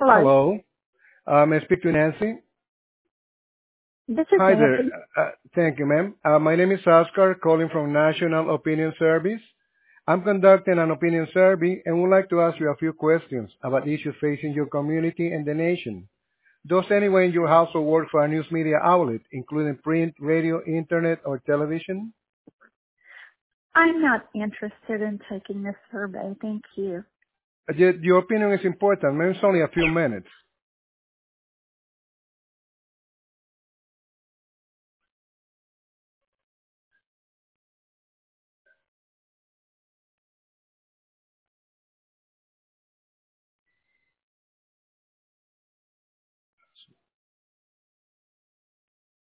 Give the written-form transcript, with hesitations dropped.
Hello, Hello. May I speak to Nancy? this is Hi there. Nancy. Thank you, ma'am. My name is Oscar, calling from National Opinion Service. I'm conducting an opinion survey and would like to ask you a few questions about issues facing your community and the nation. Does anyone in your household work for a news media outlet, including print, radio, internet, or television? I'm not interested in taking this survey. Thank you. Your opinion is important, ma'am. It's only a few minutes.